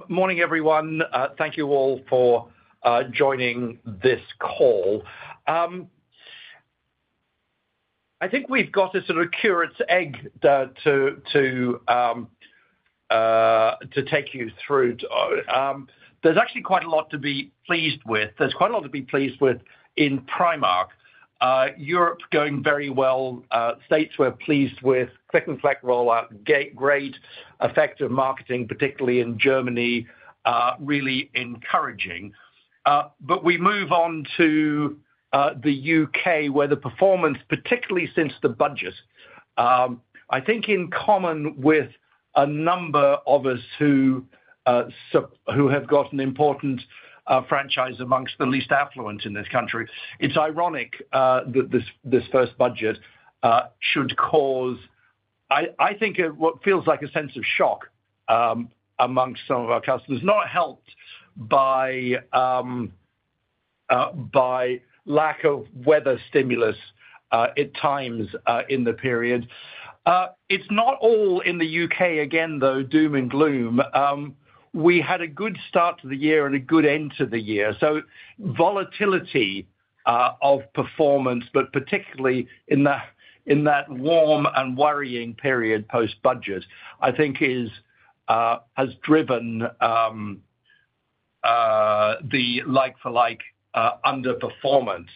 Morning, everyone. Thank you all for joining this call. I think we've got a sort of curate's egg to take you through. There's actually quite a lot to be pleased with. There's quite a lot to be pleased with in Primark. Europe going very well. States we're pleased with. Click and collect rollout, great effective marketing, particularly in Germany, really encouraging. But we move on to the UK, where the performance, particularly since the budget, I think in common with a number of us who have got an important franchise amongst the least affluent in this country. It's ironic that this first budget should cause, I think, what feels like a sense of shock amongst some of our customers, not helped by lack of weather stimulus at times in the period. It's not all in the UK again, though, doom and gloom. We had a good start to the year and a good end to the year. So volatility of performance, but particularly in that warm and worrying period post-budget, I think has driven the like-for-like underperformance.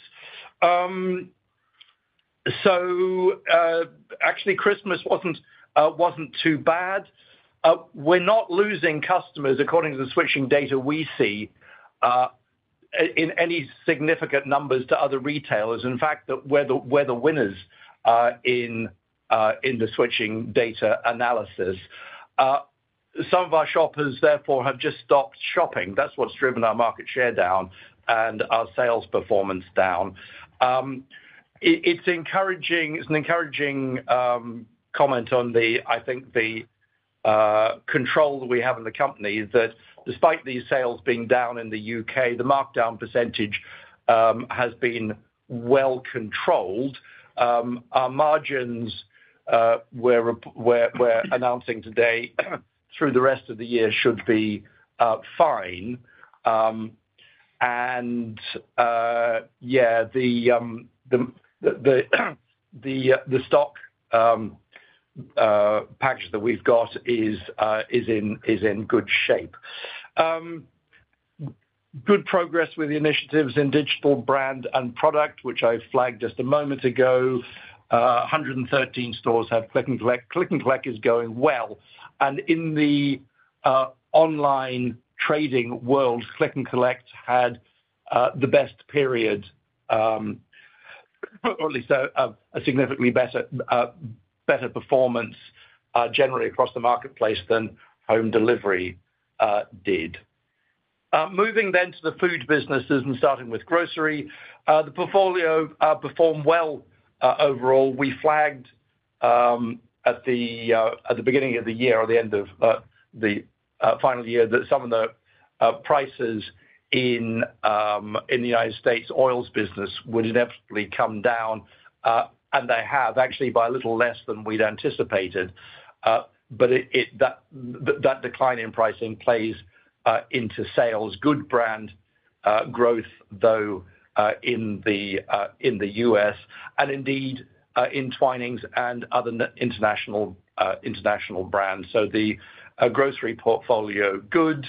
So actually, Christmas wasn't too bad. We're not losing customers, according to the switching data we see, in any significant numbers to other retailers. In fact, we're the winners in the switching data analysis. Some of our shoppers, therefore, have just stopped shopping. That's what's driven our market share down and our sales performance down. It's encouraging. It's an encouraging comment on the control that we have in the company, that despite these sales being down in the UK, the markdown percentage has been well controlled. Our margins we're announcing today through the rest of the year should be fine. And the stock package that we've got is in good shape. Good progress with the initiatives in digital, brand and product, which I flagged just a moment ago. 113 stores have click and collect. Click and collect is going well, and in the online trading world, click and collect had the best period, or at least a significantly better performance generally across the marketplace than home delivery did. Moving then to the food businesses and starting with grocery, the portfolio performed well overall. We flagged at the beginning of the year or the end of the final year that some of the prices in the United States oils business would inevitably come down, and they have actually by a little less than we'd anticipated. But that decline in pricing plays into sales. Good brand growth, though, in the US, and indeed in Twinings and other international brands. So the grocery portfolio good.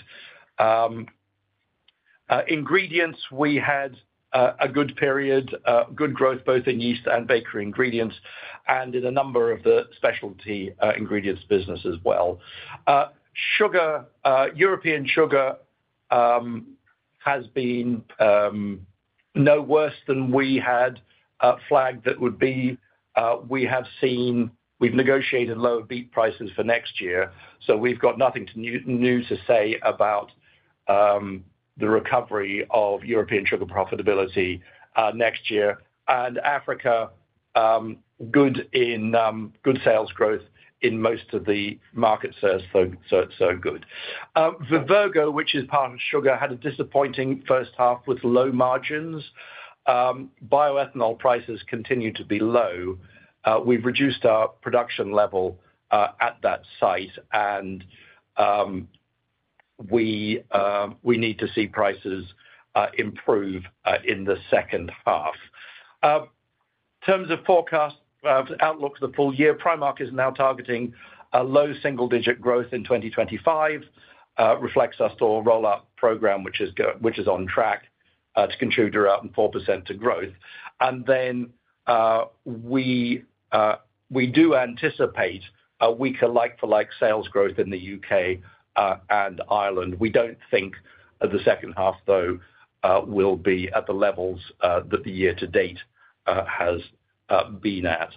Ingredients, we had a good period, good growth both in yeast and bakery ingredients, and in a number of the specialty ingredients business as well. Sugar, European sugar has been no worse than we had flagged that would be. We've negotiated lower beet prices for next year, so we've got nothing new to say about the recovery of European sugar profitability next year. And Africa, good sales growth in most of the markets, so good. Vivergo, which is part of sugar, had a disappointing first half with low margins. Bioethanol prices continue to be low. We've reduced our production level at that site, and we need to see prices improve in the second half. In terms of forecast outlook for the full year, Primark is now targeting a low single-digit growth in 2025, reflects our store rollout program, which is on track to contribute around 4% to growth. And then we do anticipate a weaker like-for-like sales growth in the UK and Ireland. We don't think the second half, though, will be at the levels that the year to date has been at.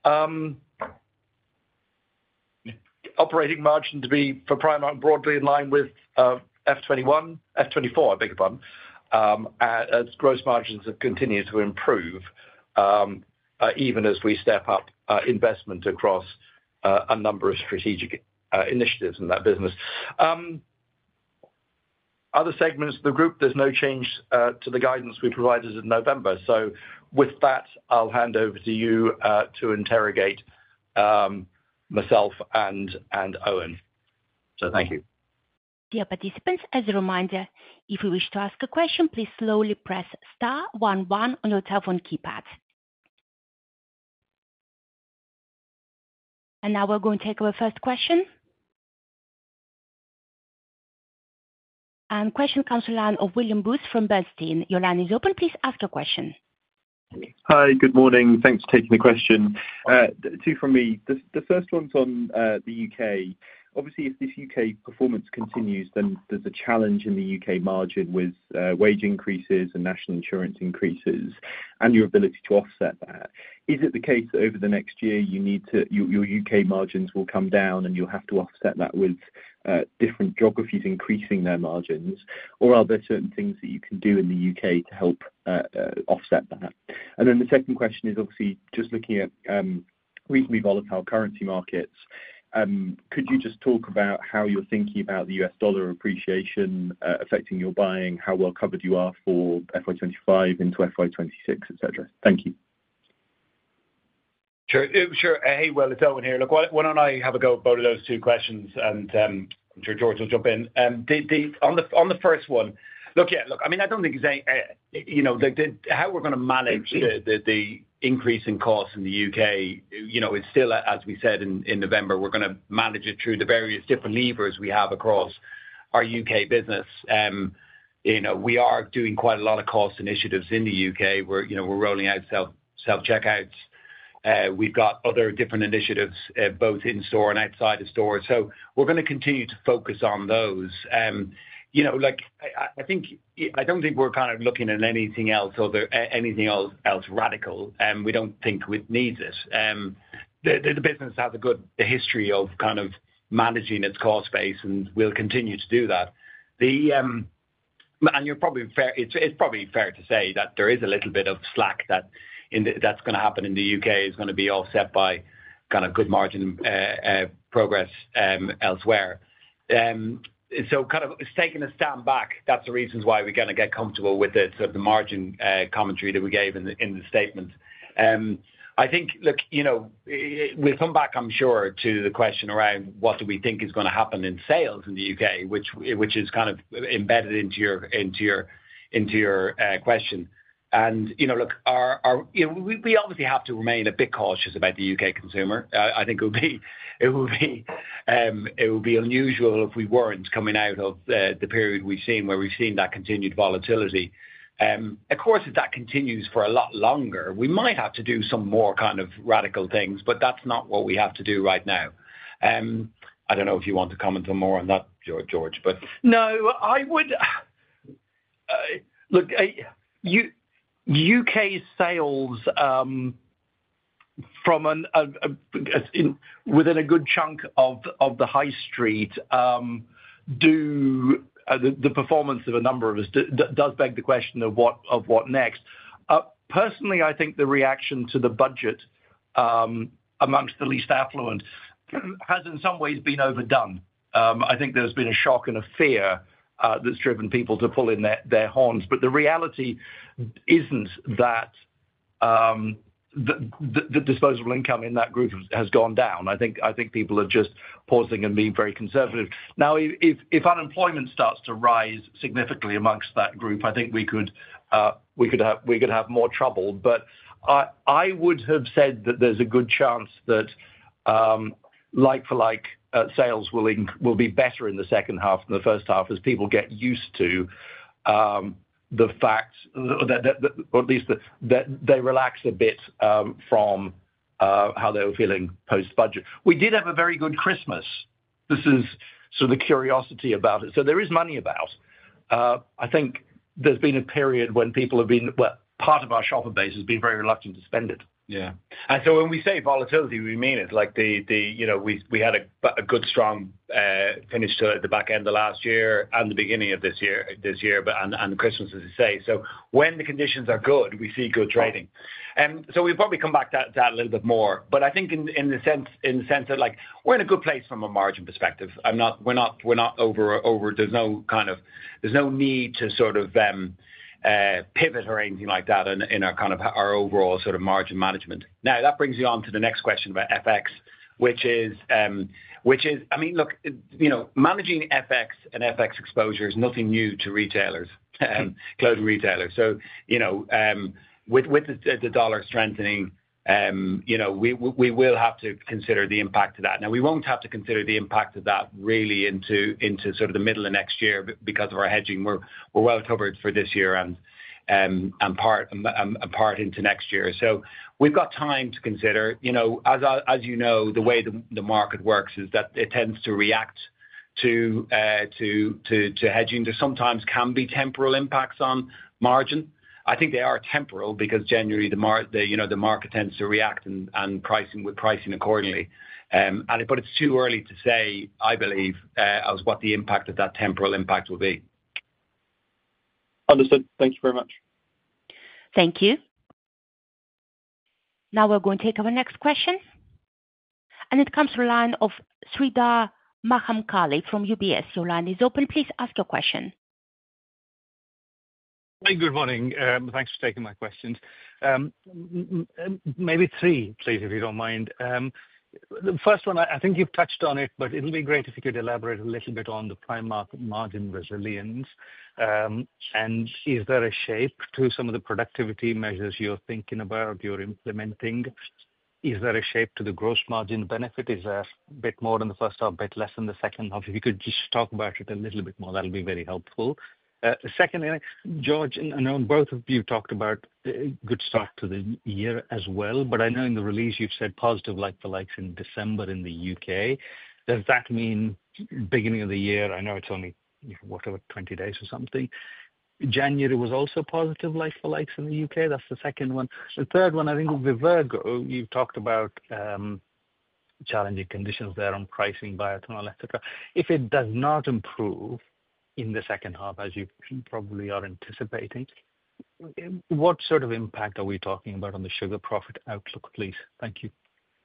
Operating margin to be for Primark broadly in line with F24, I beg your pardon, as gross margins have continued to improve, even as we step up investment across a number of strategic initiatives in that business. Other segments of the group, there's no change to the guidance we provided in November. So with that, I'll hand over to you to interrogate myself and Eoin. So thank you. Dear participants, as a reminder, if you wish to ask a question, please slowly press *11 on your telephone keypad. And now we're going to take our first question. And question comes to the line of William Booth from Bernstein. Your line is open. Please ask your question. Hi, good morning. Thanks for taking the question. Two from me. The first one's on the UK. Obviously, if this UK performance continues, then there's a challenge in the UK margin with wage increases and national insurance increases and your ability to offset that. Is it the case that over the next year your UK margins will come down and you'll have to offset that with different geographies increasing their margins? Or are there certain things that you can do in the UK to help offset that? And then the second question is obviously just looking at reasonably volatile currency markets. Could you just talk about how you're thinking about the US dollar appreciation affecting your buying, how well covered you are for FY25 into FY26, etc.? Thank you. Sure. Hey, well, it's Eoin here. Look, why don't I have a go at both of those two questions, and I'm sure George will jump in. On the first one, I mean, I don't think it's how we're going to manage the increase in costs in the UK. It's still, as we said in November, we're going to manage it through the various different levers we have across our UK business. We are doing quite a lot of cost initiatives in the UK. We're rolling out self-checkouts. We've got other different initiatives, both in store and outside of store. So we're going to continue to focus on those. I don't think we're kind of looking at anything else radical. We don't think it needs it. The business has a good history of kind of managing its cost base, and we'll continue to do that. And you're probably fair. It's probably fair to say that there is a little bit of slack that's going to happen in the UK is going to be offset by kind of good margin progress elsewhere. So kind of taking a stand back, that's the reasons why we're going to get comfortable with the margin commentary that we gave in the statement. I think, look, we'll come back, I'm sure, to the question around what do we think is going to happen in sales in the UK, which is kind of embedded into your question. And look, we obviously have to remain a bit cautious about the UK consumer. I think it would be unusual if we weren't coming out of the period we've seen, where we've seen that continued volatility. Of course, if that continues for a lot longer, we might have to do some more kind of radical things, but that's not what we have to do right now. I don't know if you want to comment on more on that, George, but no, I would look. UK sales from within a good chunk of the high street the performance of a number of us does beg the question of what next. Personally, I think the reaction to the budget amongst the least affluent has in some ways been overdone. I think there's been a shock and a fear that's driven people to pull in their horns. But the reality isn't that the disposable income in that group has gone down. I think people are just pausing and being very conservative. Now, if unemployment starts to rise significantly amongst that group, I think we could have more trouble. But I would have said that there's a good chance that like-for-like sales will be better in the second half than the first half as people get used to the fact that or at least that they relax a bit from how they were feeling post-budget. We did have a very good Christmas. This is sort of the curiosity about it. So there is money about. I think there's been a period when people have been, well, part of our shopper base has been very reluctant to spend it. Yeah. And so when we say volatility, we mean it. Like we had a good, strong finish to the back end of last year and the beginning of this year, but and Christmas, as you say. So when the conditions are good, we see good trading. So we'll probably come back to that a little bit more. But I think in the sense that like we're in a good place from a margin perspective. We're not over. There's no need to sort of pivot or anything like that in our kind of our overall sort of margin management. Now that brings you on to the next question about FX, which is I mean, look, managing FX and FX exposure is nothing new to retailers, clothing retailers. So with the dollar strengthening, we will have to consider the impact of that. Now we won't have to consider the impact of that really into sort of the middle of next year because of our hedging. We're well covered for this year and part into next year. So we've got time to consider. As you know, the way the market works is that it tends to react to hedging. There sometimes can be temporal impacts on margin. I think they are temporal because generally the market tends to react and pricing accordingly. But it's too early to say, I believe, as what the impact of that temporal impact will be. Understood. Thank you very much. Thank you. Now we're going to take our next question. And it comes from the line of Sreedhar Mahamkali from UBS. Your line is open. Please ask your question. Hi, good morning. Thanks for taking my questions. Maybe three, please, if you don't mind. The first one, I think you've touched on it, but it'll be great if you could elaborate a little bit on the Primark margin resilience. And is there a shape to some of the productivity measures you're thinking about, you're implementing? Is there a shape to the gross margin benefit? Is there a bit more in the first half, a bit less in the second half? If you could just talk about it a little bit more, that'll be very helpful. Secondly, George, I know both of you talked about a good start to the year as well, but I know in the release you've said positive like-for-likes in December in the UK. Does that mean beginning of the year? I know it's only, 20 days or something. January was also positive like-for-likes in the UK. That's the second one. The third one, I think with Vivergo, you've talked about challenging conditions there on pricing, bioethanol, etc. If it does not improve in the second half, as you probably are anticipating, what sort of impact are we talking about on the sugar profit outlook, please? Thank you.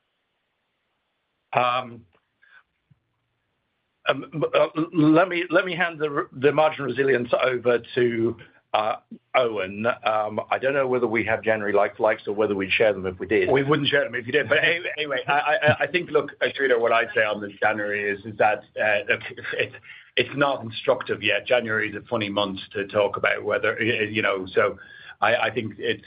Let me hand the margin resilience over to Eoin. I don't know whether we have January like-for-likes or whether we'd share them if we did. We wouldn't share them if you did. But anyway, I think, look, Sreedhar, what I'd say on this January is that it's not instructive yet. January is a funny month to talk about whether, so I think it's,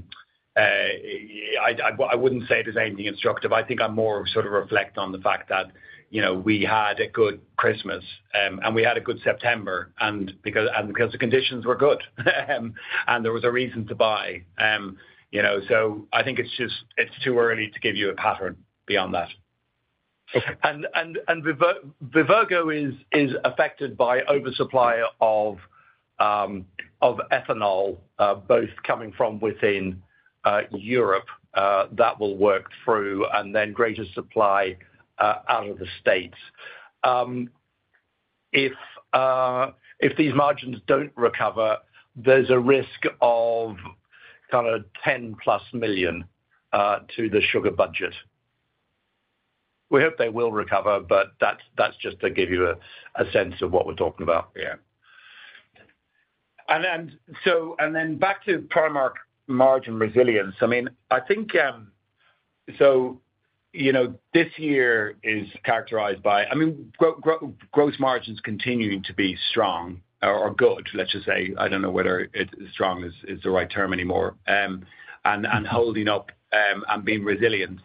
I wouldn't say there's anything instructive. I think I'm more sort of reflect on the fact that, we had a good Christmas and we had a good September because the conditions were good and there was a reason to buy, so I think it's too early to give you a pattern beyond that. Okay. And Vivergo is affected by oversupply of ethanol, both coming from within Europe that will work through, and then greater supply out of the States. If these margins don't recover, there's a risk of kind of 10+ million to the sugar budget. We hope they will recover, but that's just to give you a sense of what we're talking about. Yeah. And then back to Primark margin resilience, I mean, I think this year is characterized by, I mean, gross margins continuing to be strong or good, let's just say. I don't know whether strong is the right term anymore, and holding up and being resilient.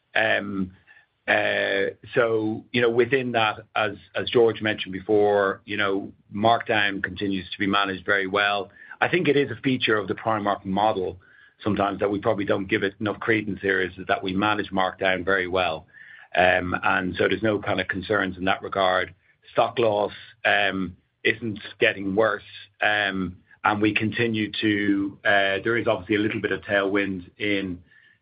Within that, as George mentioned before, markdown continues to be managed very well. I think it is a feature of the Primark model sometimes that we probably don't give it enough credence here, is that we manage markdown very well. And so there's no kind of concerns in that regard. Stock loss isn't getting worse. And we continue to, there is obviously a little bit of tailwind in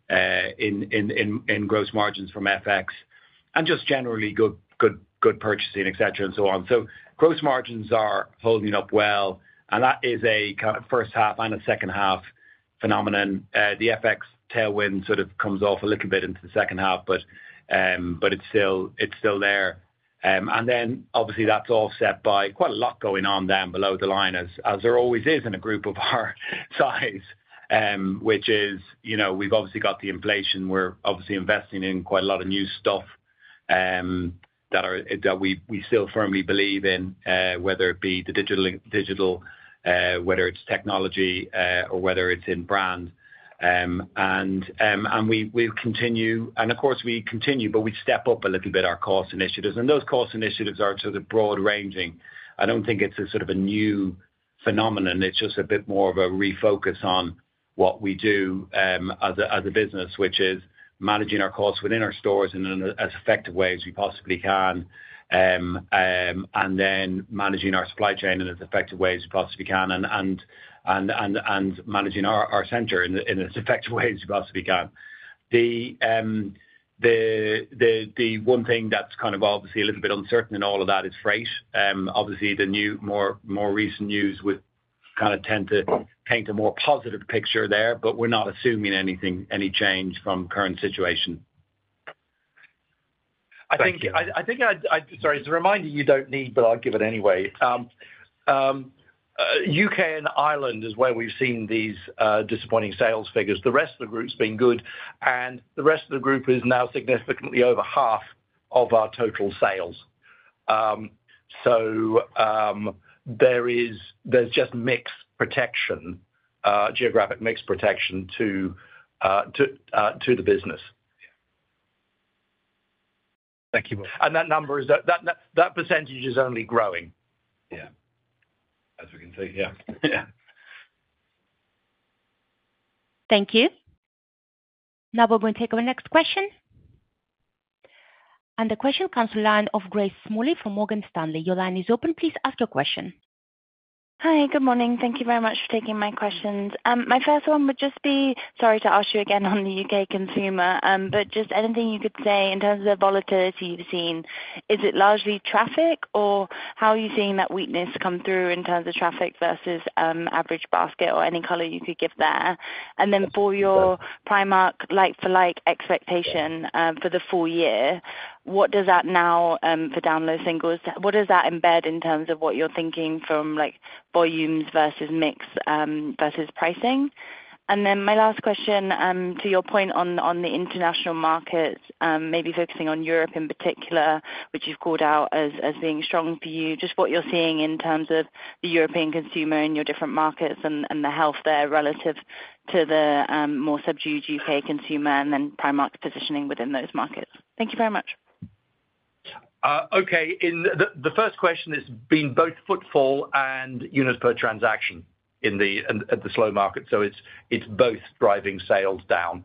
gross margins from FX and just generally good purchasing, et cetera, and so on. So gross margins are holding up well, and that is a kind of first half and a second half phenomenon. The FX tailwind sort of comes off a little bit into the second half, but it's still there. And then obviously that's offset by quite a lot going on down below the line, as there always is in a group of our size, which is, we've obviously got the inflation. We're obviously investing in quite a lot of new stuff that we still firmly believe in, whether it be the digital, whether it's technology, or whether it's in brand. And we continue, and of course we continue, but we step up a little bit our cost initiatives, and those cost initiatives are sort of broad ranging. I don't think it's a sort of a new phenomenon. It's just a bit more of a refocus on what we do as a business, which is managing our costs within our stores in as effective way as we possibly can, and then managing our supply chain in as effective way as we possibly can, and managing our center in as effective way as we possibly can. The one thing that's kind of obviously a little bit uncertain in all of that is freight. Obviously the more recent news would kind of tend to paint a more positive picture there, but we're not assuming any change from current situation. Sorry, it's a reminder you don't need, but I'll give it anyway. UK and Ireland is where we've seen these disappointing sales figures. The rest of the group's been good, and the rest of the group is now significantly over half of our total sales. There's just mix protection, geographic mix protection to the business. Thank you both. And that number is that percentage is only growing. Yeah, as we can see. Yeah. Thank you. Now we're going to take our next question. And the question comes to the line of Grace Smalley from Morgan Stanley. Your line is open. Please ask your question. Hi, good morning. Thank you very much for taking my questions. My first one would just be, sorry to ask you again on the UK consumer, but just anything you could say in terms of the volatility you've seen. Is it largely traffic, or how are you seeing that weakness come through in terms of traffic versus average basket, or any color you could give there? And then for your Primark like-for-like expectation for the full year, what does that now for down low singles, what does that embed in terms of what you're thinking from like volumes versus mix versus pricing? And then my last question, to your point on the international markets, maybe focusing on Europe in particular, which you've called out as being strong for you, just what you're seeing in terms of the European consumer in your different markets and the health there relative to the more subdued UK consumer, and then Primark's positioning within those markets. Thank you very much. Okay, in the first question, it's been both footfall and units per transaction at the slow market, so it's both driving sales down.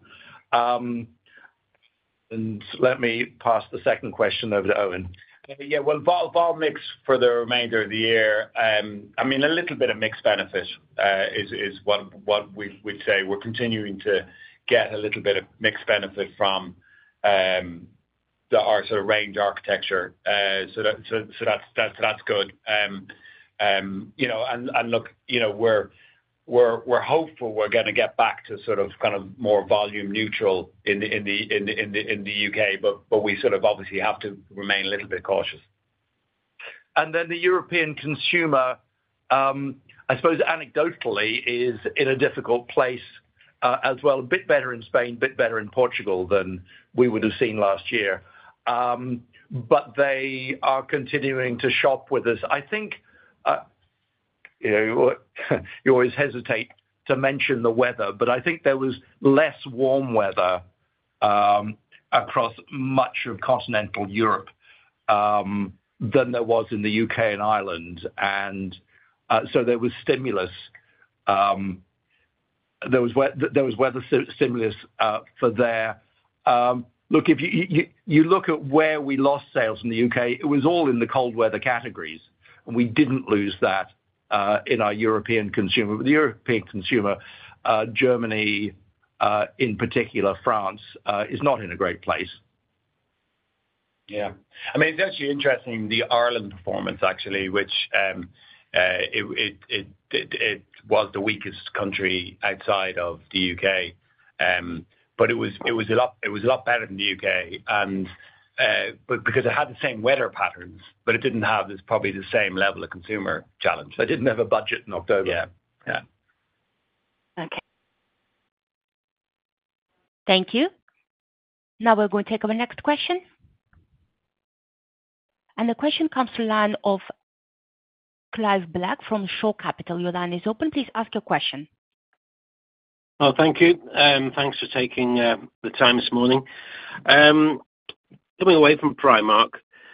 And let me pass the second question over to Eoin. Yeah, well, vol mix for the remainder of the year. I mean, a little bit of mix benefit is what we'd say. We're continuing to get a little bit of mix benefit from our sort of range architecture. So that's good. And look, we're hopeful we're going to get back to sort of kind of more volume neutral in the UK, but we sort of obviously have to remain a little bit cautious. And then the European consumer, I suppose anecdotally, is in a difficult place as well. A bit better in Spain, a bit better in Portugal than we would have seen last year. But they are continuing to shop with us. I think you always hesitate to mention the weather, but I think there was less warm weather across much of continental Europe than there was in the UK and Ireland. And so there was stimulus. There was weather stimulus for there. Look, if you look at where we lost sales in the UK, it was all in the cold weather categories, and we didn't lose that in our European consumer. But the European consumer, Germany in particular, France, is not in a great place. Yeah. I mean, it's actually interesting, the Ireland performance, actually, which it was the weakest country outside of the UK. But it was a lot better than the UK, and but because it had the same weather patterns, but it didn't have probably the same level of consumer challenge. They didn't have a budget in October. Yeah. Okay. Thank you. Now we're going to take our next question. And the question comes to the line of Clive Black from Shore Capital. Your line is open. Please ask your question. Oh, thank you. Thanks for taking the time this morning. Coming away from Primark,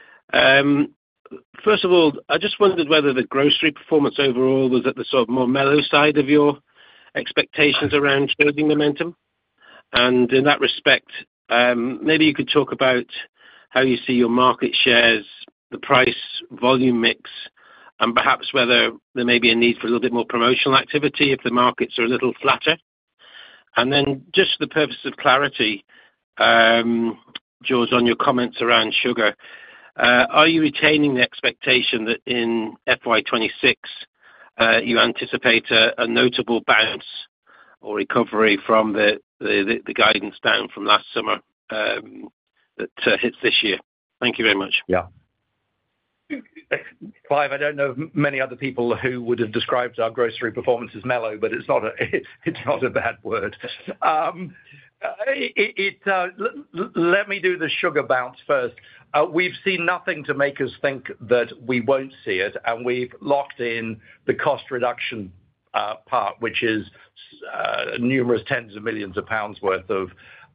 first of all, I just wondered whether the grocery performance overall was at the sort of more mellow side of your expectations around trading momentum. And in that respect, maybe you could talk about how you see your market shares, the price volume mix, and perhaps whether there may be a need for a little bit more promotional activity if the markets are a little flatter. And then just for the purpose of clarity, George, on your comments around sugar, are you retaining the expectation that in FY26 you anticipate a notable bounce or recovery from the guidance down from last summer that hits this year? Thank you very much. Yeah. Clive, I don't know many other people who would have described our grocery performance as mellow, but it's not a bad word. Let me do the sugar bounce first. We've seen nothing to make us think that we won't see it, and we've locked in the cost reduction part, which is numerous tens of millions of pounds worth of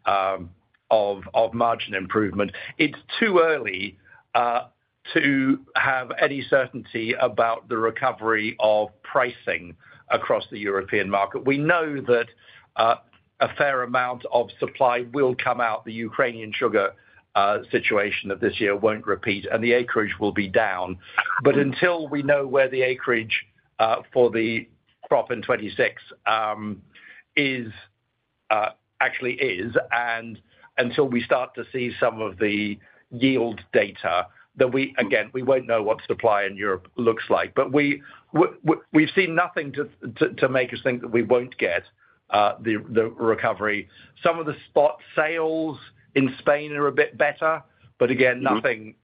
margin improvement. It's too early to have any certainty about the recovery of pricing across the European market. We know that a fair amount of supply will come out. The Ukrainian sugar situation of this year won't repeat, and the acreage will be down. But until we know where the acreage for the crop in 26 actually is, and until we start to see some of the yield data, that we won't know what supply in Europe looks like. But we've seen nothing to make us think that we won't get the recovery. Some of the spot sales in Spain are a bit better, but again, nothing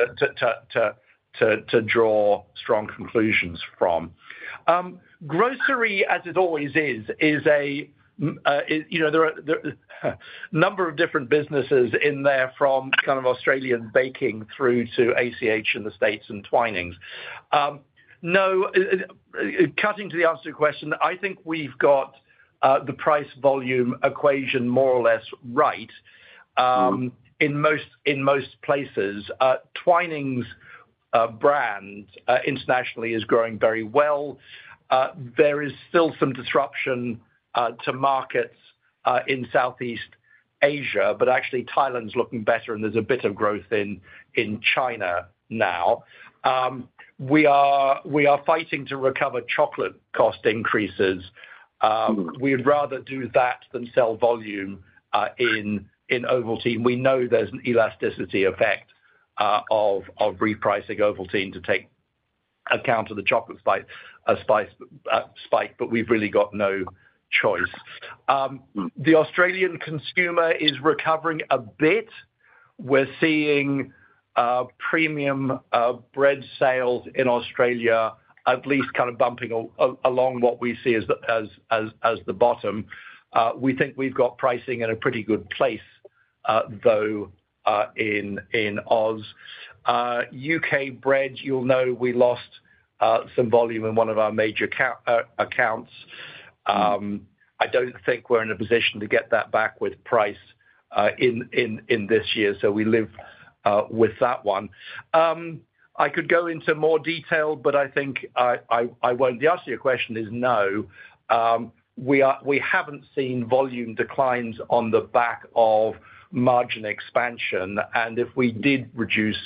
to draw strong conclusions from. Grocery, as it always is there are a number of different businesses in there, from kind of Australian baking through to ACH in the States and Twinings. No, cutting to the answer to your question, I think we've got the price volume equation more or less right in most places. Twinings brand internationally is growing very well. There is still some disruption to markets in Southeast Asia, but actually Thailand's looking better, and there's a bit of growth in China now. We are fighting to recover chocolate cost increases. We'd rather do that than sell volume in Ovaltine. We know there's an elasticity effect of repricing Ovaltine to take account of the chocolate spike, but we've really got no choice. The Australian consumer is recovering a bit. We're seeing premium bread sales in Australia at least kind of bumping along what we see as the bottom. We think we've got pricing in a pretty good place, though, in Oz. UK bread, you'll know we lost some volume in one of our major accounts. I don't think we're in a position to get that back with price in this year, so we live with that one. I could go into more detail, but I think I won't. The answer to your question is no. We haven't seen volume declines on the back of margin expansion, and if we did reduce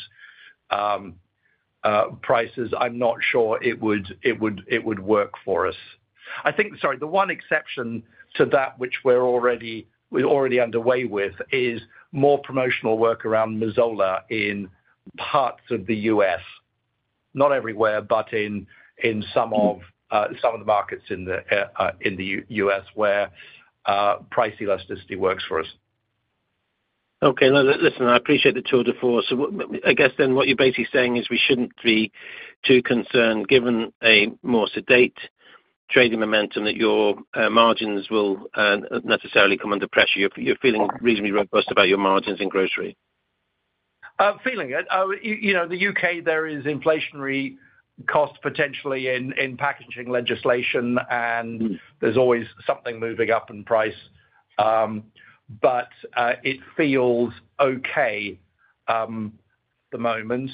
prices, I'm not sure it would work for us. I think, sorry, the one exception to that, which we're already underway with, is more promotional work around Mazola in parts of the US, not everywhere, but in some of the markets in the US where price elasticity works for us. Okay, listen, I appreciate the tour de force. So I guess then what you're basically saying is we shouldn't be too concerned, given a more sedate trading momentum, that your margins will necessarily come under pressure. You're feeling reasonably robust about your margins in grocery. Feeling it. The UK, there is inflationary cost potentially in packaging legislation, and there's always something moving up in price. But it feels okay the moment.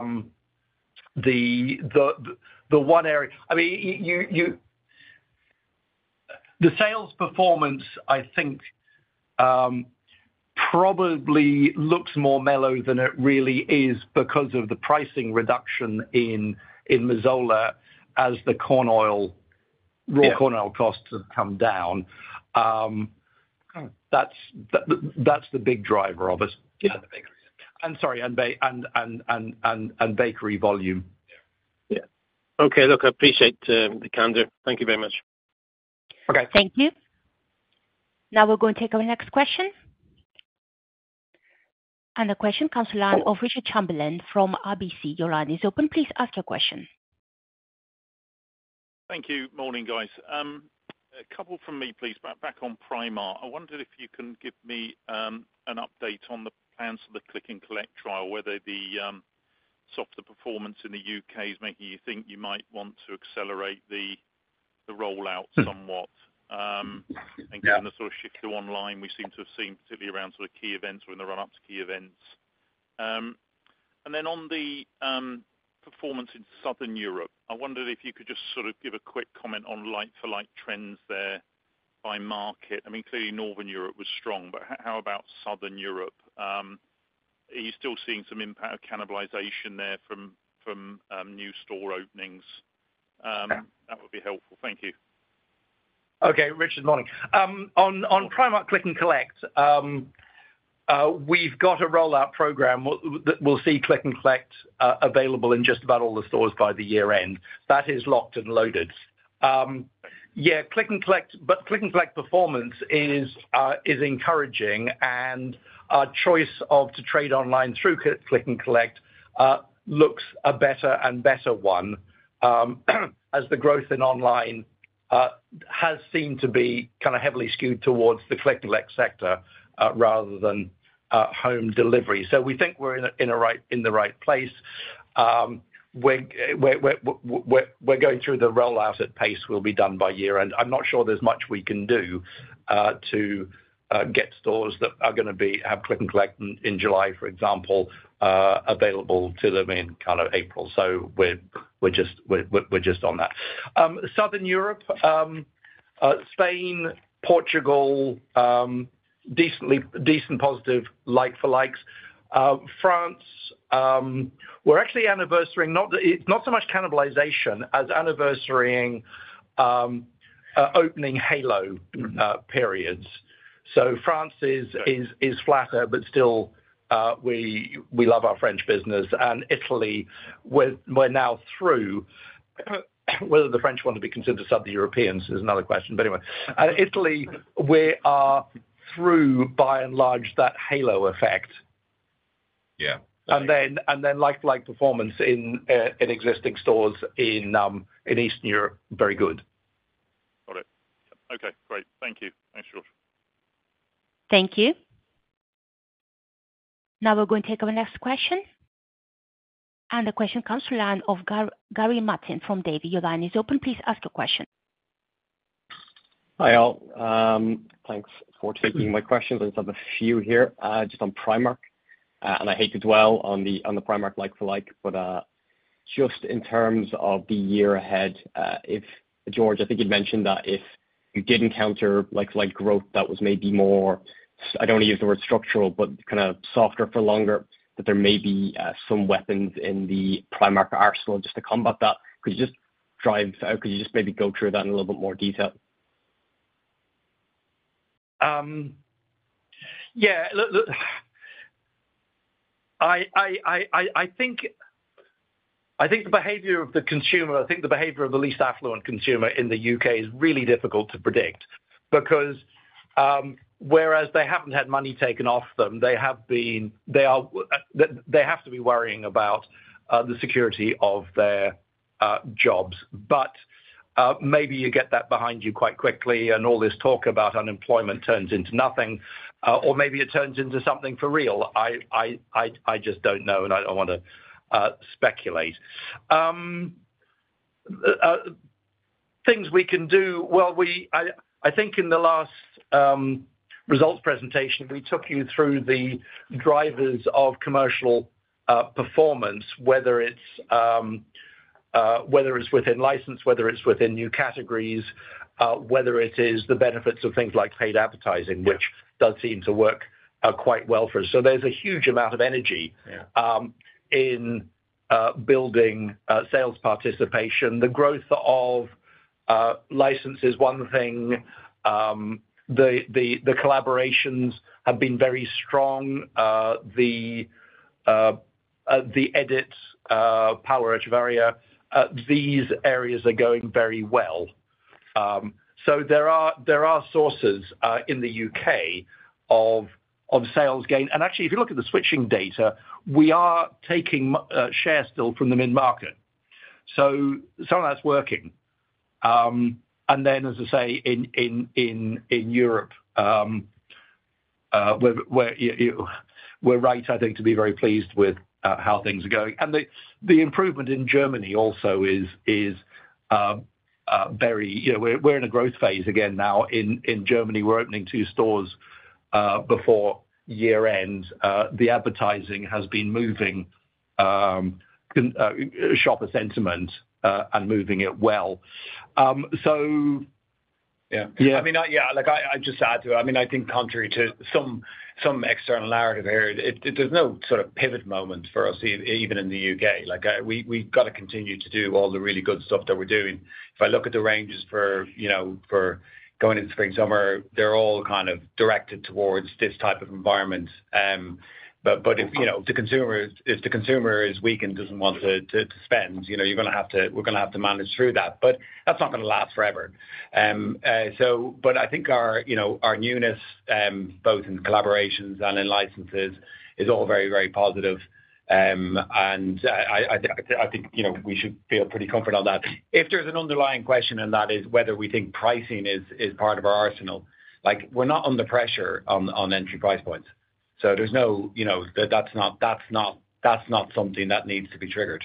The one area, I mean, the sales performance, I think, probably looks more mellow than it really is because of the pricing reduction in Mazola as the raw corn oil costs have come down. That's the big driver of it. Yeah, the bakery. And bakery volume. Yeah. Okay. Look, I appreciate the candor. Thank you very much. Okay. Thank you. Now we're going to take our next question. And the question comes to the line of Richard Chamberlain from RBC. Your line is open. Please ask your question. Thank you. Morning, guys. A couple from me, please. Back on Primark. I wondered if you can give me an update on the plans for the Click and Collect trial, whether the softer performance in the UK is making you think you might want to accelerate the rollout somewhat. And given the sort of shift to online, we seem to have seen, particularly around sort of key events or in the run-up to key events. And then on the performance in Southern Europe, I wondered if you could just sort of give a quick comment on like-for-like trends there by market. I mean, clearly Northern Europe was strong, but how about Southern Europe? Are you still seeing some impact of cannibalization there from new store openings? That would be helpful. Thank you. Okay, Richard, morning. On Primark Click and Collect, we've got a rollout program that will see Click and Collect available in just about all the stores by the year end. That is locked and loaded. Click and Collect performance is encouraging, and our choice to trade online through Click and Collect looks a better and better one, as the growth in online has seemed to be kind of heavily skewed towards the Click and Collect sector rather than home delivery. So we think we're in the right place. We're going through the rollout at pace. Will be done by year end. I'm not sure there's much we can do to get stores that are going to have Click and Collect in July, for example, available to them in kind of April. So we're just on that. Southern Europe, Spain, Portugal, decent positive like-for-likes. France, we're actually anniversarying, it's not so much cannibalization as anniversarying opening halo periods. So France is flatter, but still we love our French business. And Italy, we're now through. Whether the French want to be considered Southern Europeans is another question. But anyway, Italy, we are through by and large that halo effect. Yeah. And then like performance in existing stores in Eastern Europe, very good. Got it. Okay, great. Thank you. Thanks, George. Thank you. Now we're going to take our next question. The question comes to the line of Gary Martin from Davy. Your line is open. Please ask your question. Hi, all. Thanks for taking my questions. I just have a few here, just on Primark. And I hate to dwell on the Primark like-for-like, but just in terms of the year ahead, if George, I think you'd mentioned that if you did encounter like-for-like growth that was maybe more, I don't want to use the word structural, but kind of softer for longer, that there may be some weapons in the Primark arsenal just to combat that. Could you just maybe go through that in a little bit more detail? Yeah, look, I think the behavior of the consumer, I think the behavior of the least affluent consumer in the UK is really difficult to predict because whereas they haven't had money taken off them, they have to be worrying about the security of their jobs. But maybe you get that behind you quite quickly, and all this talk about unemployment turns into nothing, or maybe it turns into something for real. I just don't know, and I don't want to speculate. Things we can do. Well, I think in the last results presentation we took you through the drivers of commercial performance, whether it's within license, whether it's within new categories, whether it is the benefits of things like paid advertising, which does seem to work quite well for us. So there's a huge amount of energy in building sales participation. The growth of license is one thing. The collaborations have been very strong. The edits, Paolo Echevarria, these areas are going very well. So there are sources in the UK of sales gain. And actually, if you look at the switching data, we are taking share still from the mid-market. So some of that's working. And then, as I say, in Europe, we're right, I think, to be very pleased with how things are going. And the improvement in Germany also is very, we're in a growth phase again now in Germany. We're opening 2 stores before year end. The advertising has been moving shopper sentiment and moving it well. So yeah. I mean, I just add to it. I mean, I think contrary to some external narrative here, there's no sort of pivot moment for us even in the UK. We've got to continue to do all the really good stuff that we're doing. If I look at the ranges for going into spring summer, they're all kind of directed towards this type of environment. But if the consumer is weak and doesn't want to spend, we're going to have to manage through that. But that's not going to last forever. But I think our newness, both in collaborations and in licenses, is all very, very positive. And I think we should feel pretty confident on that. If there's an underlying question, and that is whether we think pricing is part of our arsenal, we're not under pressure on entry price points. So there's no, that's not something that needs to be triggered.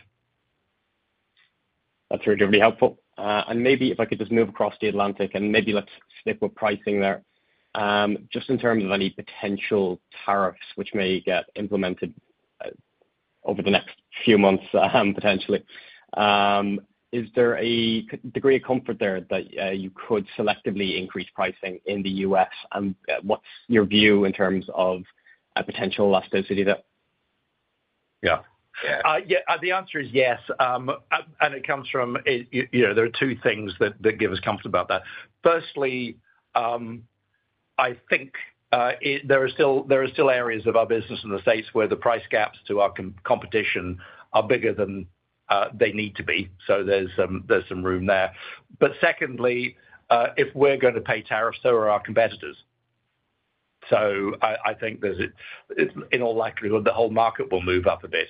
That's really helpful. And maybe if I could just move across the Atlantic, and maybe let's stick with pricing there. Just in terms of any potential tariffs which may get implemented over the next few months, potentially. Is there a degree of comfort there that you could selectively increase pricing in the US? And what's your view in terms of a potential elasticity there? Yeah. The answer is yes. And it comes from, there are 2 things that give us comfort about that. Firstly, I think there are still areas of our business in the States where the price gaps to our competition are bigger than they need to be. So there's some room there. But secondly, if we're going to pay tariffs, so are our competitors. So I think in all likelihood, the whole market will move up a bit.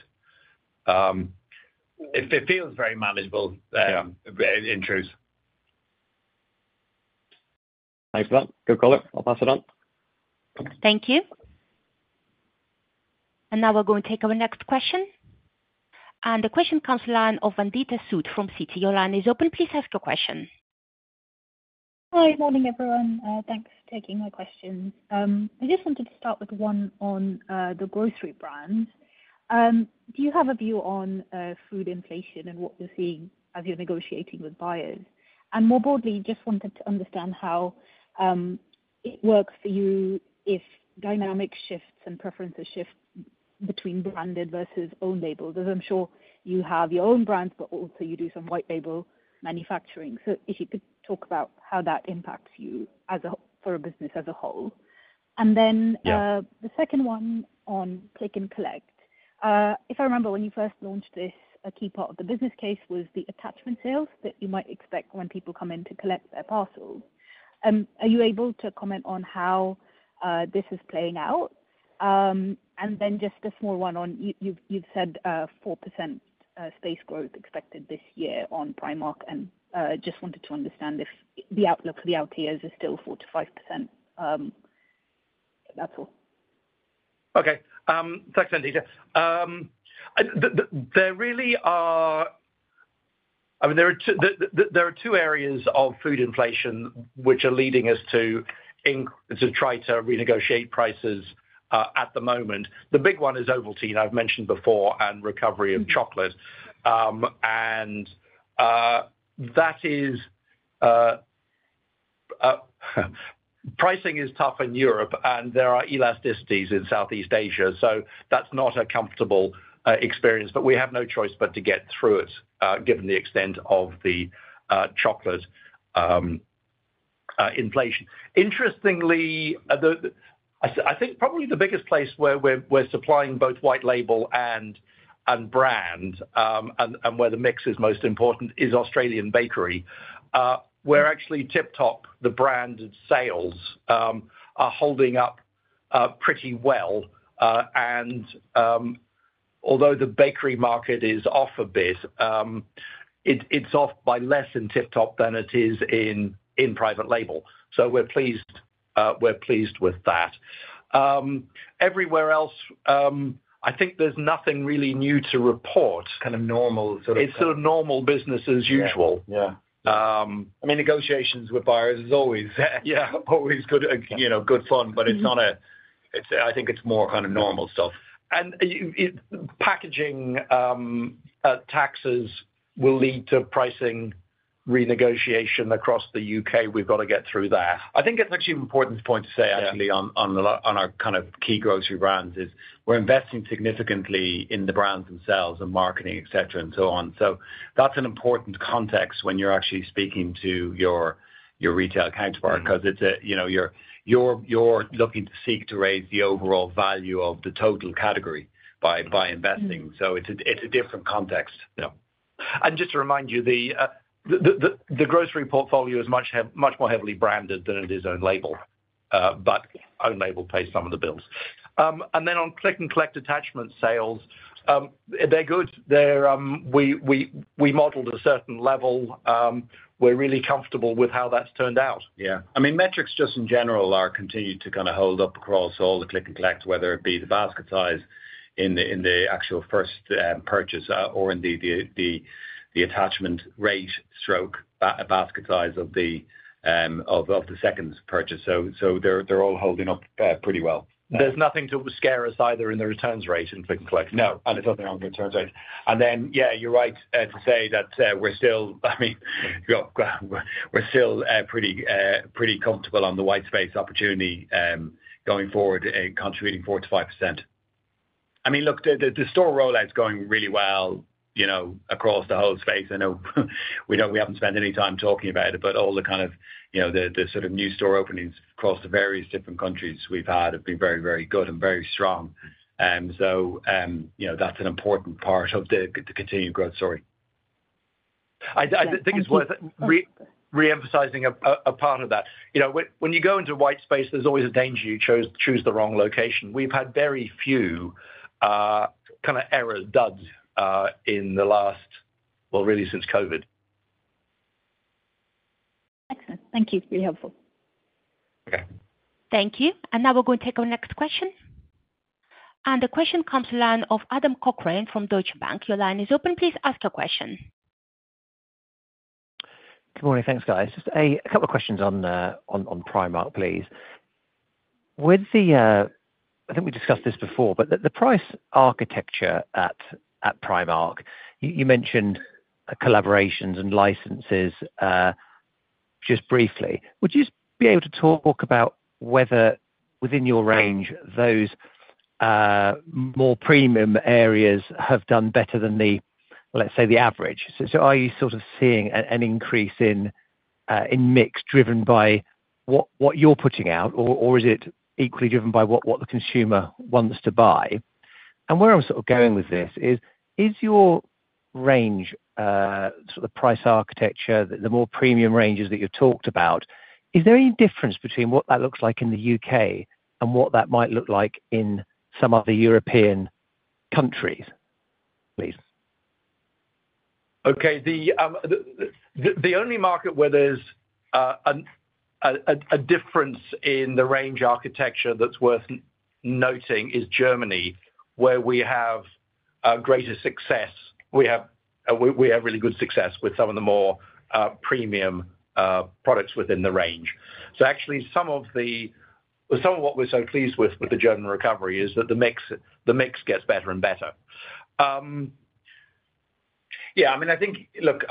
It feels very manageable in truth. Thanks for that. Good color. I'll pass it on. Thank you. And now we're going to take our next question. And the question comes to the line of Vandita Sood from Citi. Your line is open. Please ask your question. Hi, morning, everyone. Thanks for taking my questions. I just wanted to start with one on the grocery brands. Do you have a view on food inflation and what you're seeing as you're negotiating with buyers? And more broadly, just wanted to understand how it works for you if dynamic shifts and preferences shift between branded versus own labels, as I'm sure you have your own brands, but also you do some white label manufacturing. So if you could talk about how that impacts you for a business as a whole. And then the second one on Click and Collect. If I remember when you first launched this, a key part of the business case was the attachment sales that you might expect when people come in to collect their parcels. Are you able to comment on how this is playing out? And then just a small one on, you've said 4% space growth expected this year on Primark, and just wanted to understand if the outlook for the out years is still 4 to 5%. That's all. Okay. Thanks, Vandita. There really are. I mean, there are two areas of food inflation which are leading us to try to renegotiate prices at the moment. The big one is Ovaltine, I've mentioned before, and recovery of chocolate. And that is pricing is tough in Europe, and there are elasticities in Southeast Asia. So that's not a comfortable experience, but we have no choice but to get through it, given the extent of the chocolate inflation. Interestingly, I think probably the biggest place where we're supplying both white label and brand, and where the mix is most important, is Australian bakery, where actually Tip Top, the branded sales, are holding up pretty well. And although the bakery market is off a bit, it's off by less in Tip Top than it is in private label. So we're pleased with that. Everywhere else, I think there's nothing really new to report. Kind of normal It's sort of normal business as usual. Yeah. I mean, negotiations with buyers is always always good, good fun, but it's not I think it's more kind of normal stuff. And packaging taxes will lead to pricing renegotiation across the UK. We've got to get through that. I think it's actually an important point to say, actually, on our kind of key grocery brands is we're investing significantly in the brands themselves and marketing, et cetera, and so on. So that's an important context when you're actually speaking to your retail counterpart, because it's you're looking to seek to raise the overall value of the total category by investing. So it's a different context. Yeah. And just to remind you, the grocery portfolio is much more heavily branded than it is own label, but own label pays some of the bills. And then on Click and Collect attachment sales, they're good. We modeled a certain level. We're really comfortable with how that's turned out. Yeah. I mean, metrics just in general are continued to kind of hold up across all the Click and Collect, whether it be the basket size in the actual first purchase or indeed the attachment rate stroke basket size of the second purchase. So they're all holding up pretty well. There's nothing to scare us either in the returns rate in Click and Collect. No, and there's nothing on the returns rate. And then, you're right to say that we're still, we're still pretty comfortable on the white space opportunity going forward, contributing 4 to 5%. I mean, look, the store rollout's going really well, across the whole space. I know we haven't spent any time talking about it, but all the kind of, the sort of new store openings across the various different countries we've had have been very, very good and very strong. So that's an important part of the continued growth story. I think it's worth re-emphasizing a part of that. When you go into white space, there's always a danger you choose the wrong location. We've had very few kind of errors, duds, in the last, really since COVID. Excellent. Thank you. Really helpful. Thank you. And now we're going to take our next question. And the question comes to the line of Adam Cochrane from Deutsche Bank. Your line is open. Please ask your question. Good morning. Thanks, guys. Just a couple of questions on Primark, please. With the, I think we discussed this before, but the price architecture at Primark, you mentioned collaborations and licenses just briefly. Would you be able to talk about whether within your range those more premium areas have done better than let's say, the average? So are you sort of seeing an increase in mix driven by what you're putting out, or is it equally driven by what the consumer wants to buy? And where I'm sort of going with this is your range, sort of price architecture, the more premium ranges that you've talked about, is there any difference between what that looks like in the UK and what that might look like in some other European countries, please? Okay. The only market where there's a difference in the range architecture that's worth noting is Germany, where we have greater success. We have really good success with some of the more premium products within the range. So actually, some of what we're so pleased with the German recovery is that the mix gets better and better. Yeah, I mean, I think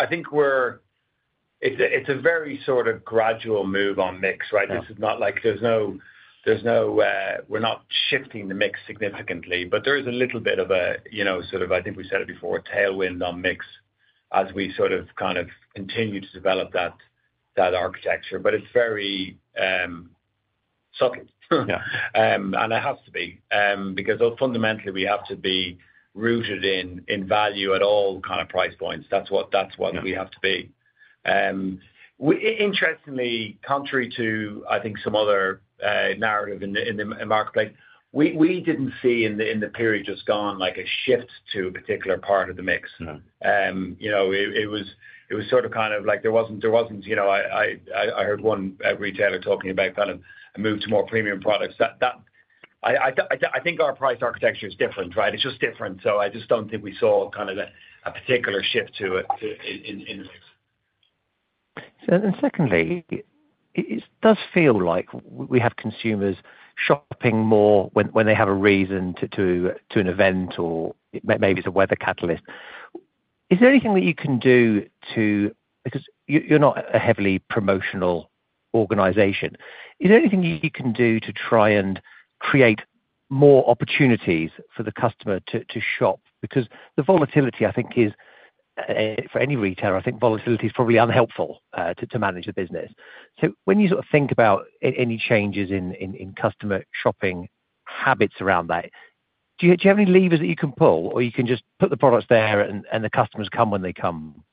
it's a very sort of gradual move on mix, right? Yeah. This is not like there's no we're not shifting the mix significantly, but there is a little bit of a, sort of, I think we said it before, a tailwind on mix as we sort of kind of continue to develop that architecture, but it's very subtle. Yeah. And it has to be, because fundamentally we have to be rooted in value at all kind of price points. That's what we have to be. Interestingly, contrary to I think some other narrative in the marketplace, we didn't see in the period just gone like a shift to a particular part of the mix. No. It was sort of kind of like there wasn't. I heard one retailer talking about kind of a move to more premium products. I think our price architecture is different, right? It's just different. So I just don't think we saw kind of a particular shift to it in the mix. And secondly, it does feel like we have consumers shopping more when they have a reason to an event, or maybe it's a weather catalyst. Is there anything that you can do because you're not a heavily promotional organization, is there anything you can do to try and create more opportunities for the customer to shop? Because the volatility, I think, is for any retailer, I think volatility is probably unhelpful to manage the business. So when you sort of think about any changes in customer shopping habits around that, do you have any levers that you can pull, or you can just put the products there and the customers come when they come?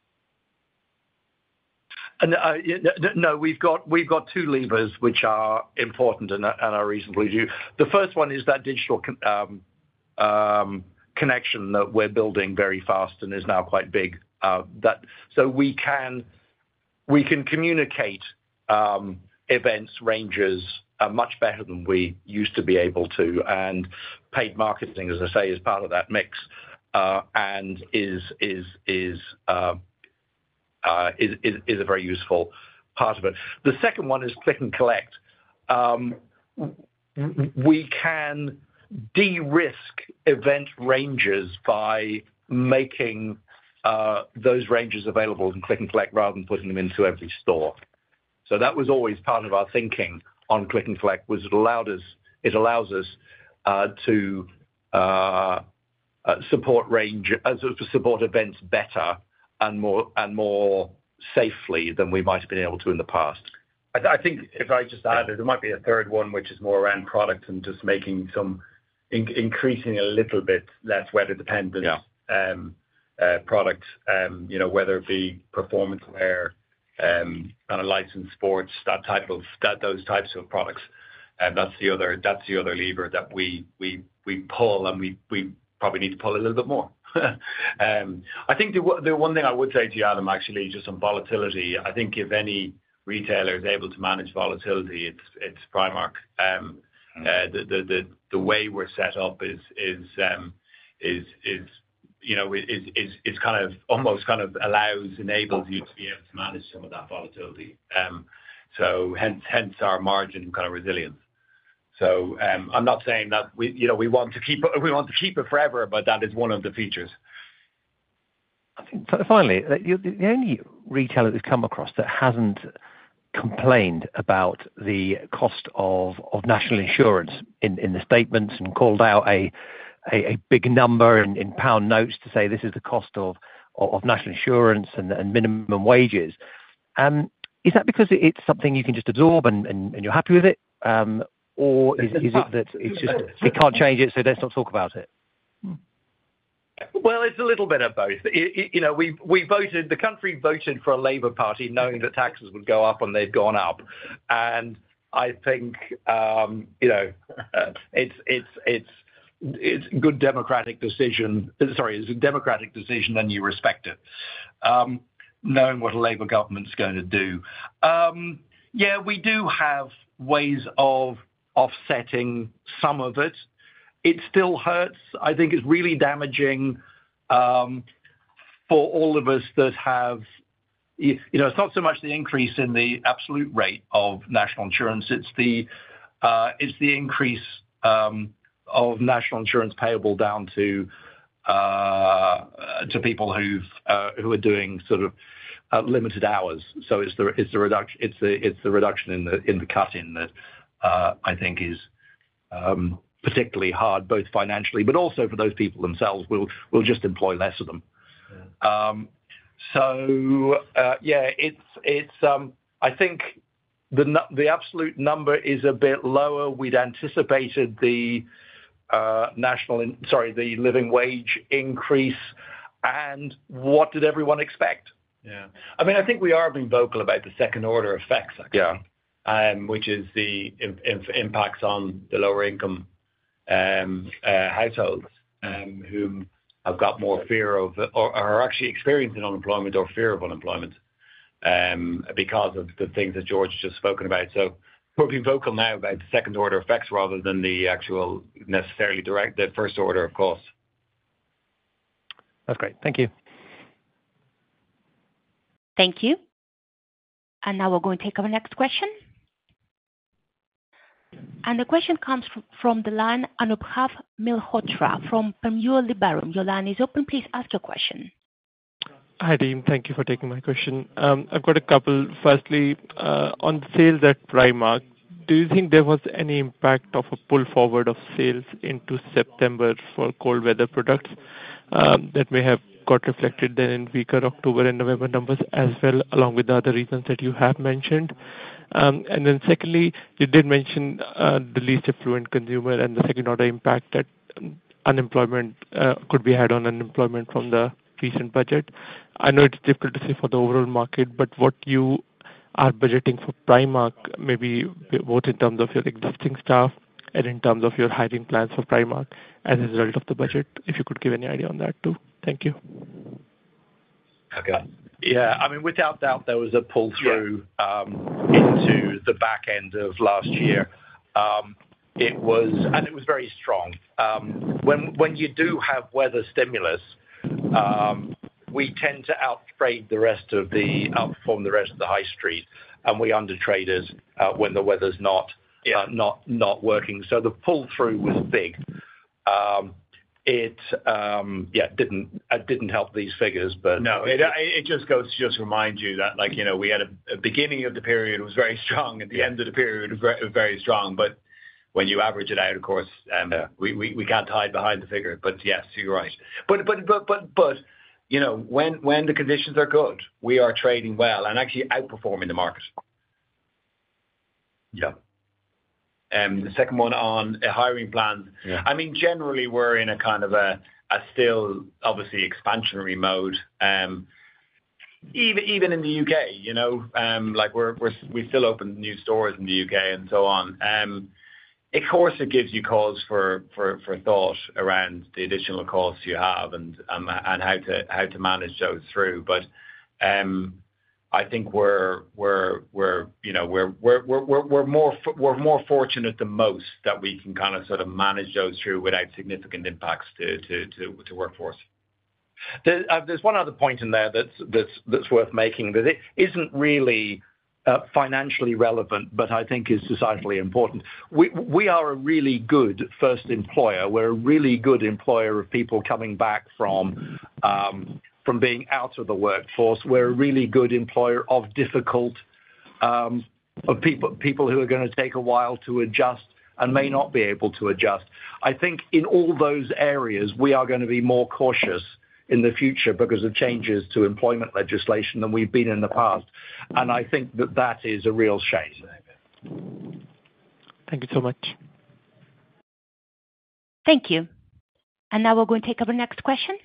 No, we've got two levers which are important and are reasonably due. The first one is that digital connection that we're building very fast and is now quite big. So we can communicate events, ranges much better than we used to be able to, and paid marketing, as I say, is part of that mix, and is a very useful part of it. The second one is click and collect. We can de-risk event ranges by making those ranges available in click and collect rather than putting them into every store. So that was always part of our thinking on click and collect, was it allows us to support events better and more safely than we might have been able to in the past. I think if I just add, there might be a third one, which is more around products and just making some increasing a little bit less weather dependent. Yeah. Products, whether it be performance wear, kind of licensed sports, those types of products. That's the other lever that we pull, and we probably need to pull a little bit more. I think the one thing I would say to you, Adam, actually, just on volatility, I think if any retailer is able to manage volatility, it's Primark. The way we're set up is kind of almost kind of enables you to be able to manage some of that volatility. So hence our margin kind of resilience. So I'm not saying that we want to keep it forever, but that is one of the features. I think finally, the only retailer that's come across that hasn't complained about the cost of national insurance in the statements and called out a big number in pound notes to say this is the cost of national insurance and minimum wages. Is that because it's something you can just absorb and you're happy with it? Or is it that it's just we can't change it, so let's not talk about it? Well, it's a little bit of both. We voted. The country voted for a Labour Party, knowing that taxes would go up, and they've gone up. And I think it's a good democratic decision. Sorry, it's a democratic decision, and you respect it, knowing what a Labour government's going to do. Yeah, we do have ways of offsetting some of it. It still hurts. I think it's really damaging for all of us that have, it's not so much the increase in the absolute rate of national insurance. It's the increase of national insurance payable down to people who are doing sort of limited hours. So it's the reduction. It's the reduction in the cut-in that I think is particularly hard, both financially, but also for those people themselves. We'll just employ less of them. I think the absolute number is a bit lower. We'd anticipated the living wage increase, and what did everyone expect? Yeah, I mean, I think we are being vocal about the second order effects, actually. Yeah. Which is the impacts on the lower income households who have got more fear of or are actually experiencing unemployment or fear of unemployment because of the things that George just spoken about. So we're being vocal now about the second order effects rather than the actual necessarily the first order of course. That's great. Thank you. Thank you. And now we're going to take our next question. And the question comes from the line Anubhav Malhotra from Panmure Liberum. Your line is open. Please ask your question. Hi, team. Thank you for taking my question. I've got a couple. Firstly, on sales at Primark, do you think there was any impact of a pull forward of sales into September for cold weather products that may have got reflected then in weaker October and November numbers as well, along with the other reasons that you have mentioned? And then secondly, you did mention the least affluent consumer and the second order impact that unemployment could be had on unemployment from the recent budget. I know it's difficult to say for the overall market, but what you are budgeting for Primark, maybe both in terms of your existing staff and in terms of your hiring plans for Primark as a result of the budget, if you could give any idea on that too. Thank you. Okay. Yeah, I mean, without doubt, there was a pull through into the back end of last year. It was very strong. When you do have weather stimulus, we tend to outperform the rest of the high street, and we undertrade it when the weather's not working. So the pull through was big. It didn't help these figures, but no, it just goes to just remind you that we had a beginning of the period was very strong, at the end of the period was very strong, but when you average it out, of course, we can't hide behind the figure. But yes, you're right. But when the conditions are good, we are trading well and actually outperforming the market. Yeah. The second one on hiring plans. Yeah. I mean, generally, we're in a kind of a still obviously expansionary mode. Even in the UK, we still open new stores in the UK and so on. Of course, it gives you cause for thought around the additional costs you have and how to manage those through. But I think we're we're more fortunate than most that we can kind of sort of manage those through without significant impacts to workforce. There's one other point in there that's worth making, that it isn't really financially relevant, but I think is societally important. We are a really good first employer. We're a really good employer of people coming back from being out of the workforce. We're a really good employer of difficult of people who are going to take a while to adjust and may not be able to adjust. I think in all those areas we are going to be more cautious in the future because of changes to employment legislation than we've been in the past. And I think that is a real shame. Thank you so much. Thank you. And now we're going to take our next question.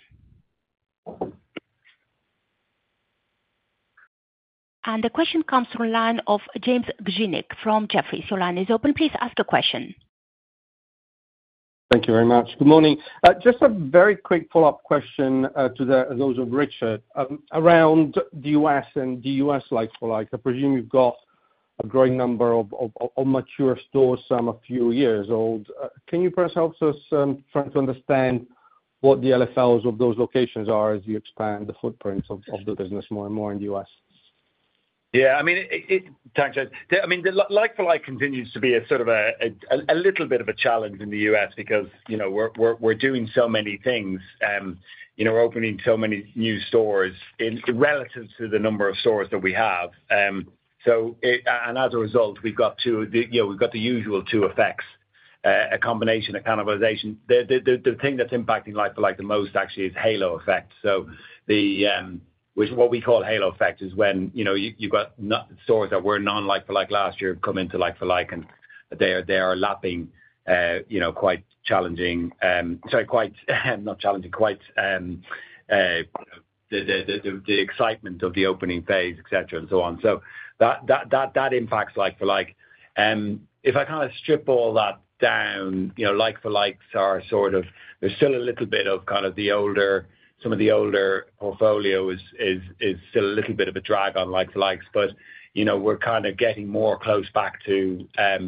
And the question comes from the line of James Grzinic from Jefferies. Your line is open. Please ask a question. Thank you very much. Good morning. Just a very quick follow-up question to those of Richard around the US and the US like-for-like. I presume you've got a growing number of mature stores, some a few years old. Can you perhaps help us trying to understand what the LFLs of those locations are as you expand the footprint of the business more and more in the US? Yeah, I mean, thanks, James. I mean, the like-for-like continues to be a sort of a little bit of a challenge in the US because we're doing so many things. We're opening so many new stores in relative to the number of stores that we have. And as a result, we've got the usual two effects, a combination of cannibalization. The thing that's impacting like-for-like the most actually is halo effect. So which what we call halo effect is when you've got stores that were non-like-for-like last year come into like-for-like, and they are lapping quite challenging. Quite not challenging, quite the excitement of the opening phase, etc., and so on. So that impacts like-for-like. If I kind of strip all that down, like-for-likes are sort of, there's still a little bit of kind of some of the older portfolio is still a little bit of a drag on like-for-likes, but we're kind of getting more close back to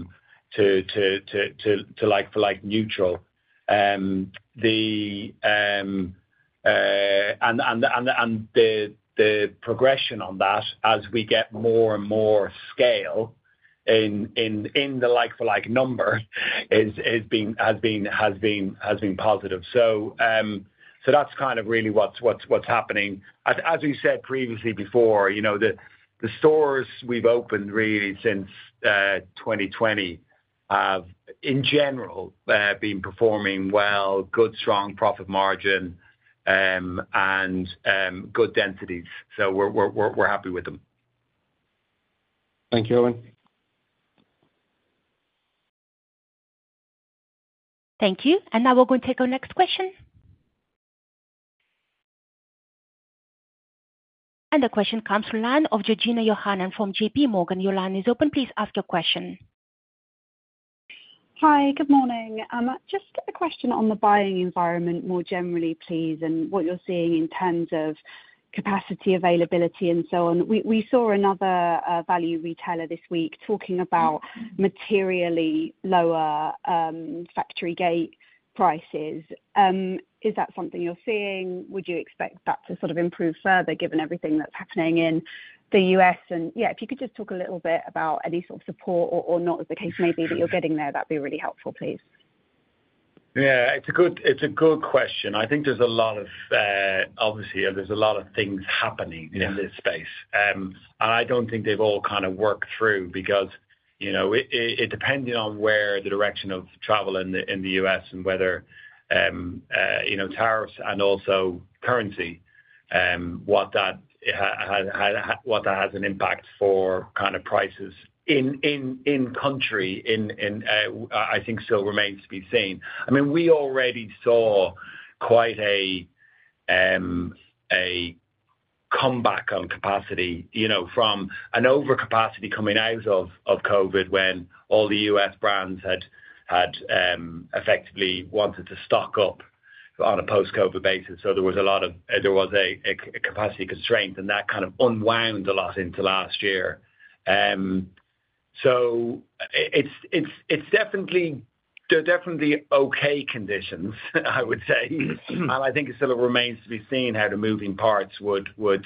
like-for-like neutral. The progression on that as we get more and more scale in the like-for-like number has been positive. So that's kind of really what's happening. As we said previously before, the stores we've opened really since 2020 have, in general, been performing well, good, strong profit margin, and good densities. So we're happy with them. Thank you, Eoin. Thank you. And now we're going to take our next question. And the question comes from the line of Georgina Johanan from JP Morgan. Your line is open. Please ask your question. Hi, good morning. Just a question on the buying environment more generally, please, and what you're seeing in terms of capacity availability and so on. We saw another value retailer this week talking about materially lower factory gate prices. Is that something you're seeing? Would you expect that to sort of improve further given everything that's happening in the US? And yeah, if you could just talk a little bit about any sort of support or not, as the case may be, that you're getting there, that'd be really helpful, please. Yeah, it's a good question. I think there's a lot of obviously there's a lot of things happening in this space, and I don't think they've all kind of worked through because it depending on where the direction of travel in the US and whether tariffs and also currency, what that has an impact for kind of prices in country I think still remains to be seen. I mean, we already saw quite a comeback on capacity, from an overcapacity coming out of COVID when all the US brands had effectively wanted to stock up on a post-COVID basis. So there was a capacity constraint, and that kind of unwound a lot into last year. So it's definitely, they're definitely okay conditions, I would say. And I think it still remains to be seen how the moving parts will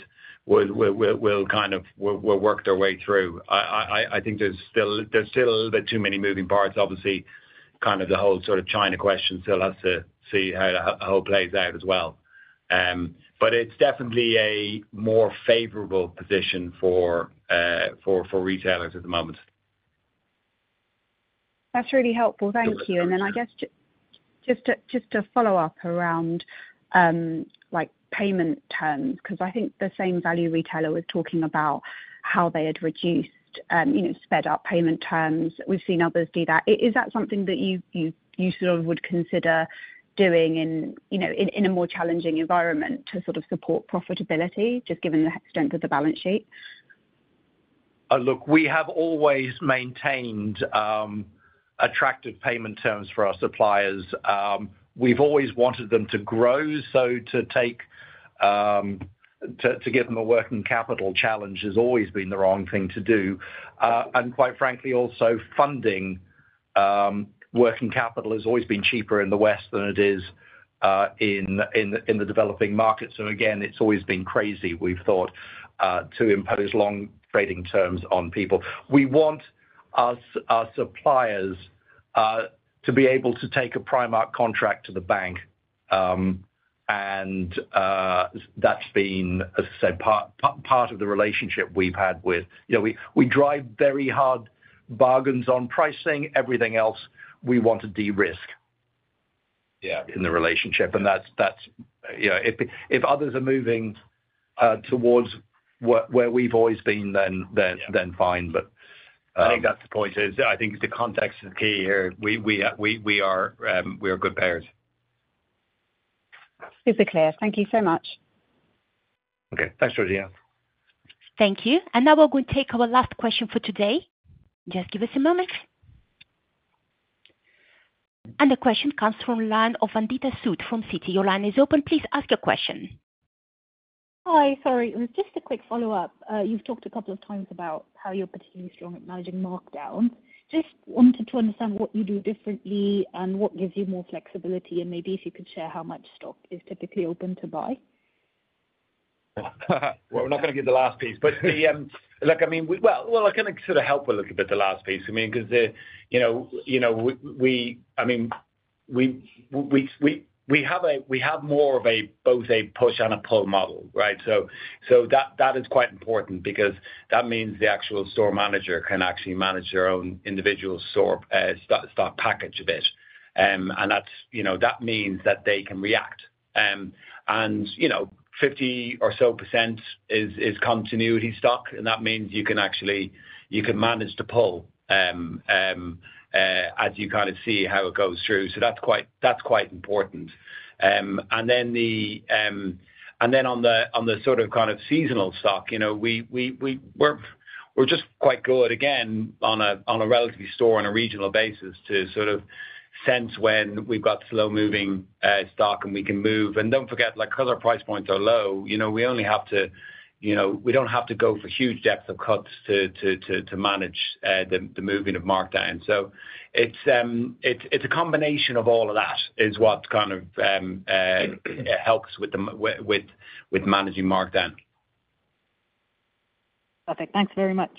kind of work their way through. I think there's still a little bit too many moving parts. Obviously, kind of the whole sort of China question still has to see how the whole plays out as well. But it's definitely a more favorable position for retailers at the moment. That's really helpful. Thank you. And then I guess just to follow up around like payment terms, because I think the same value retailer was talking about how they had reduced, sped up payment terms. We've seen others do that. Is that something that you sort of would consider doing in a more challenging environment to sort of support profitability, just given the strength of the balance sheet? Look, we have always maintained attractive payment terms for our suppliers. We've always wanted them to grow, so to give them a working capital challenge has always been the wrong thing to do. And quite frankly, also funding working capital has always been cheaper in the West than it is in the developing markets. So again, it's always been crazy, we've thought, to impose long trading terms on people. We want our suppliers to be able to take a Primark contract to the bank. And that's been, as I said, part of the relationship we've had with, we drive very hard bargains on pricing. Everything else we want to de-risk in the relationship. And that's if others are moving towards where we've always been, then fine. But I think that's the point. I think the context is key here. We are good payers. Super clear. Thank you so much. Okay. Thanks, Georgina. Thank you. And now we're going to take our last question for today. Just give us a moment. And the question comes from the line of Vandita Sood from Citi. Your line is open. Please ask your question. Hi, sorry. It was just a quick follow-up. You've talked a couple of times about how you're particularly strong at managing markdown. Just wanted to understand what you do differently and what gives you more flexibility, and maybe if you could share how much stock is typically open to buy. Well, we're not going to give the last piece, but look, I mean, I can sort of help a little bit the last piece. I mean, because we have more of both a push and a pull model, right? So that is quite important because that means the actual store manager can actually manage their own individual store stock package a bit, and that means that they can react. And 50% or so is continuity stock, and that means you can manage the pull as you kind of see how it goes through. So that's quite important. And then on the sort of kind of seasonal stock, we're just quite good again on a relatively store on a regional basis to sort of sense when we've got slow moving stock and we can move. And don't forget, like, because our price points are low, we only have to, we don't have to go for huge depth of cuts to manage the moving of markdown. So it's a combination of all of that is what kind of helps with managing markdown. Perfect. Thanks very much.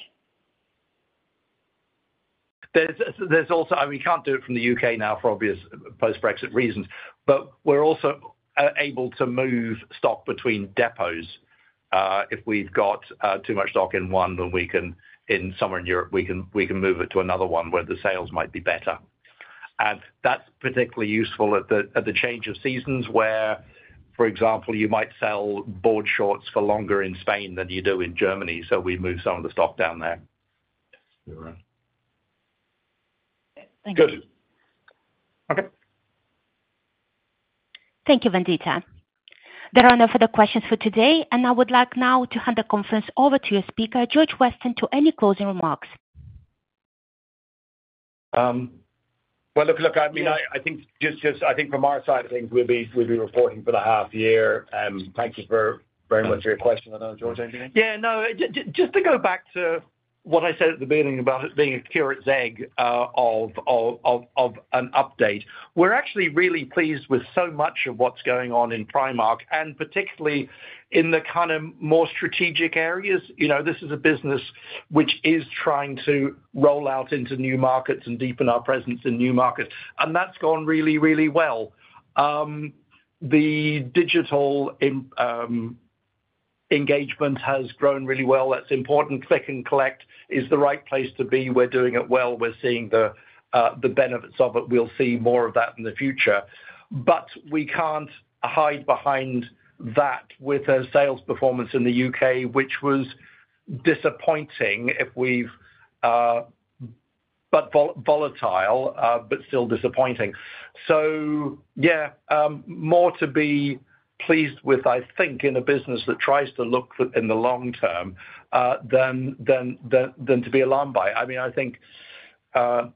There's also, we can't do it from the UK now for obvious post-Brexit reasons, but we're also able to move stock between depots. If we've got too much stock in one, then we can, in somewhere in Europe, we can move it to another one where the sales might be better. And that's particularly useful at the change of seasons where, for example, you might sell board shorts for longer in Spain than you do in Germany. So we move some of the stock down there. Thank you. Good. Okay. Thank you, Vandita. There are no further questions for today, and I would like now to hand the conference over to your speaker, George Weston, to any closing remarks. Well, look. I mean, I think I think from our side of things, we'll be reporting for the half year. Thank you very much for your question. I don't know, George, anything? Yeah, no, just to go back to what I said at the beginning about it being a curate's egg of an update. We're actually really pleased with so much of what's going on in Primark, and particularly in the kind of more strategic areas. This is a business which is trying to roll out into new markets and deepen our presence in new markets, and that's gone really, really well. The digital engagement has grown really well. That's important. Click and collect is the right place to be. We're doing it well. We're seeing the benefits of it. We'll see more of that in the future. But we can't hide behind that with a sales performance in the UK, which was disappointing but volatile, but still disappointing. So, yeah, more to be pleased with, I think, in a business that tries to look in the long term than to be alarmed by. I mean, I think the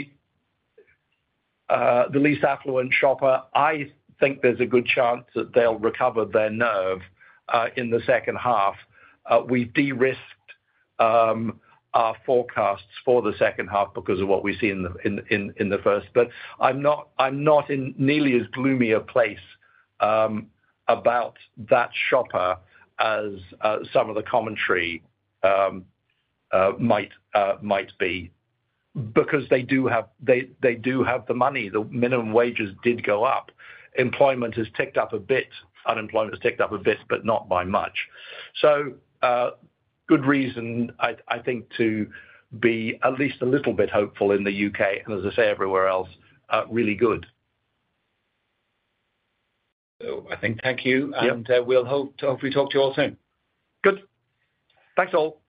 least affluent shopper, I think there's a good chance that they'll recover their nerve in the second half. We've de-risked our forecasts for the second half because of what we see in the first. But I'm not in nearly as gloomy a place about that shopper as some of the commentary might be, because they do have the money. The minimum wages did go up. Employment has ticked up a bit. Unemployment has ticked up a bit, but not by much. So good reason, I think, to be at least a little bit hopeful in the UK, and as I say, everywhere else, really good. So I think thank you, and we'll hopefully talk to you all soon. Good. Thanks all.